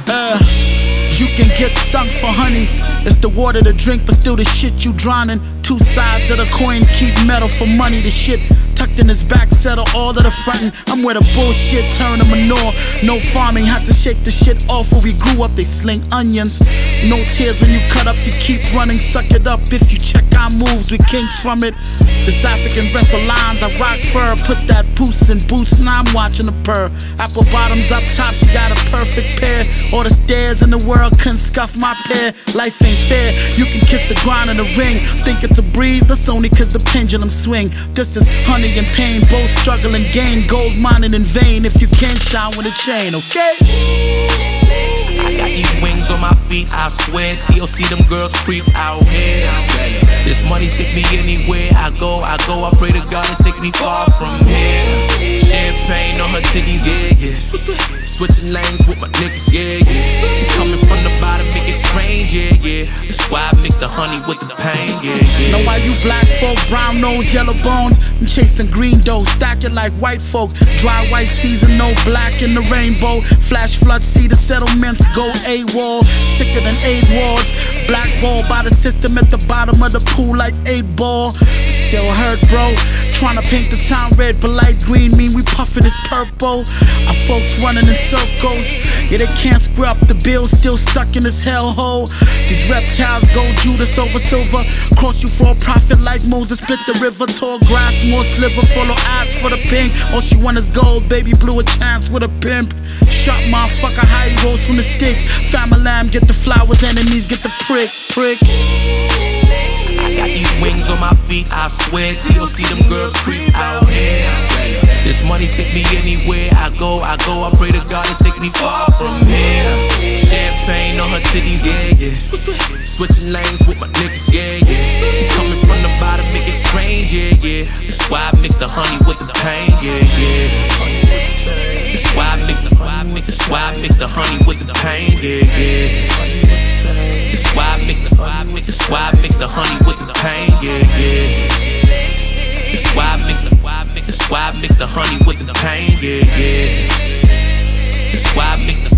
You can get stunk for honey. It's the water to drink, but still the shit you drowning. Two sides of the coin, keep metal for money. The shit tucked in his back, settle all of the frontin'. I'm where the bullshit turn to manure. No farming, had to shake the shit off where we grew up. They sling onions. No tears when you cut up, you keep running. Suck it up if you check our moves with kings from it. This African wrestle lines, I rock fur. Put that boost in boots, now I'm watching the purr. Apple bottoms up top, she got a perfect pair. All the stairs in the world couldn't scuff my pair. Life ain't fair, you can kiss the ground in the ring. Think it's a breeze, that's only cause the pendulum swing. This is honey and pain, both struggle and gain. Gold mining in vain if you can't shine with a chain, okay? I got these wings on my feet, I swear. TLC, them girls creep out here. This money take me anywhere I go. I pray to God to take me far from here. Champagne on her titties, yeah. Switching lanes with my niggas, yeah. Coming from the bottom, make it strange, yeah. That's why I mix the honey with the pain, yeah. Know why you black folk, brown nose, yellow bones? I'm chasing green dough, stack it like white folk. Dry white season, no black in the rainbow. Flash flood, see the settlements go AWOL. Sicker than AIDS wards. Blackball by the system at the bottom of the pool like 8-ball. Still hurt, bro. Tryna paint the town red, but light green mean we puffin' this purple. Our folks running in circles. Yeah, they can't square up the bill, still stuck in this hellhole. These reptiles go Judas over silver. Cross you for a profit like Moses, split the river. Tall grass, more sliver, follow ass for the pink. All she want is gold, baby blue a chance with a pimp. Shot motherfucker, high rolls from the sticks. Family lamb, get the flowers, enemies get the prick. I got these wings on my feet, I swear. TLC, them girls creep out here. This money take me anywhere I go. I pray to God to take me far from here. Champagne on her titties, yeah. Switching lanes with my niggas, yeah. Coming from the bottom, make it strange, yeah. That's why I mix the honey with the pain, yeah. That's why I mix the honey with the pain, yeah. That's why I mix the honey with the pain, yeah. That's why I mix the honey with the pain, yeah. That's why I mix the